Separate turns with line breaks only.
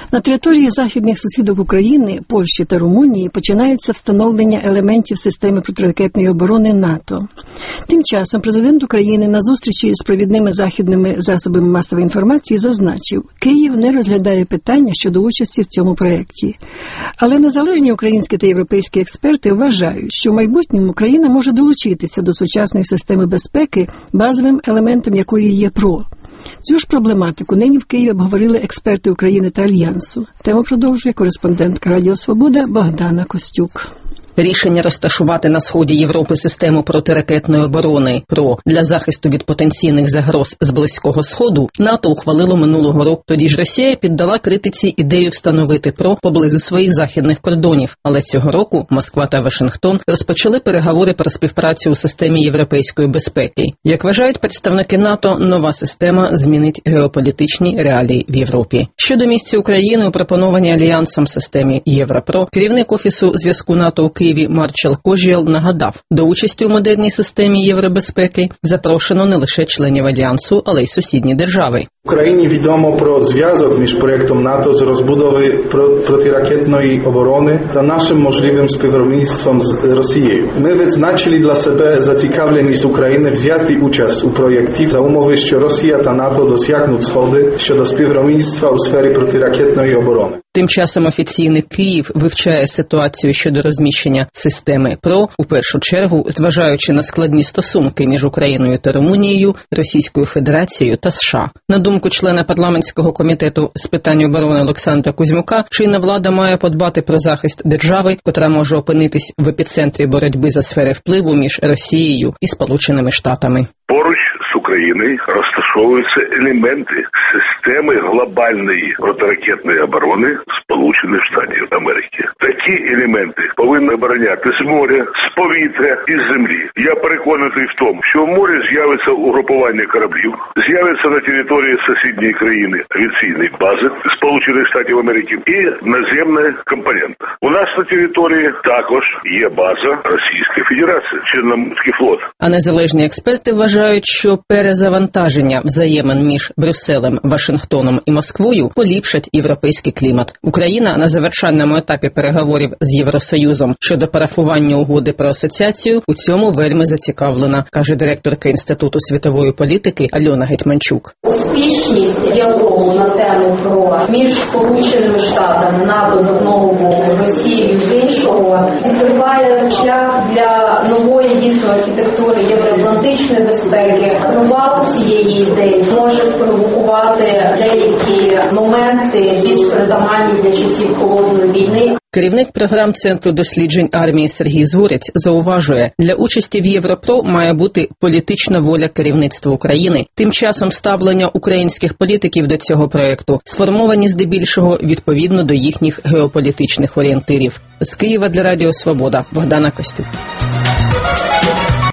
На території західних сусідів України, Польщі та Румунії починається встановлення елементів системи протиракетної оборони НАТО. Тим часом президент України на зустрічі з провідними західними засобами масової інформації зазначив, Київ не розглядає питання щодо участі в цьому проєкті. Але незалежні українські та європейські експерти вважають, що в майбутньому Україна може долучитися до сучасної системи безпеки, базовим елементом якої є ПРО. Цю ж проблематику нині в Києві обговорили експерти України та Альянсу. Тему продовжує кореспондентка Радіо Свобода Богдана Костюк.
Рішення розташувати на сході Європи систему протиракетної оборони ПРО для захисту від потенційних загроз з Близького Сходу НАТО ухвалило минулого року. Тоді ж Росія піддала критиці ідею встановити ПРО поблизу своїх західних кордонів. Але цього року Москва та Вашингтон розпочали переговори про співпрацю у системі європейської безпеки. Як вважають представники НАТО, нова система змінить геополітичні реалії в Європі. Щодо місця України у пропонованій Альянсом системі Європро, керівник Офісу зв'язку НАТО у Києві Марчел Кожіал нагадав, до участі у модерній системі євробезпеки запрошено не лише членів Альянсу, але й сусідні держави.
Україні відомо про зв'язок між проєктом НАТО з розбудови протиракетної оборони та нашим можливим співробітництвом з Росією. Ми відзначили для себе зацікавленість України взяти участь у проєкті за умови, що Росія та НАТО досягнуть згоди щодо співробітництва у сфері протиракетної оборони.
Тим часом офіційний Київ вивчає ситуацію щодо розміщення системи ПРО, у першу чергу зважаючи на складні стосунки між Україною та Румунією, Російською Федерацією та США. На думку члена парламентського комітету з питань оборони Олександра Кузьмюка, чинна влада має подбати про захист держави, котра може опинитись в епіцентрі боротьби за сфери впливу між Росією і Сполученими Штатами.
Поруч з Україною розташовуються елементи системи глобальної протиракетної оборони Сполучених Штатів Америки. Такі елементи повинні обороняти з моря, з повітря і з землі. Я переконаний в тому, що в морі з'явиться угрупування кораблів, з'явиться на території сусідньої країни авіаційні бази Сполучених Штатів Америки і наземна компонента. У нас на території також є база Російської Федерації, Чорноморський флот. А
незалежні експерти вважають, що перезавантаження взаємин між Брюсселем, Вашингтоном і Москвою поліпшать європейський клімат. Україна на завершальному етапі переговорів з Євросоюзом щодо парафування угоди про асоціацію у цьому вельми зацікавлена, каже директорка Інституту світової політики Альона Гетьманчук.
Успішність діалогу на тему ПРО між Сполученими Штатами, НАТО з одного боку, Росією з іншого відкриває шлях для нової дійсно архітектури євроатлантичної безпеки. Провал цієї ідеї може спровокувати деякі моменти більш притаманні для часів холодної війни.
Керівник програм Центру досліджень армії Сергій Згурець зауважує, для участі в Європро має бути політична воля керівництва України. Тим часом ставлення українських політиків до цього проєкту сформовані здебільшого відповідно до їхніх геополітичних орієнтирів. З Києва для Радіо Свобода Богдана Костюк.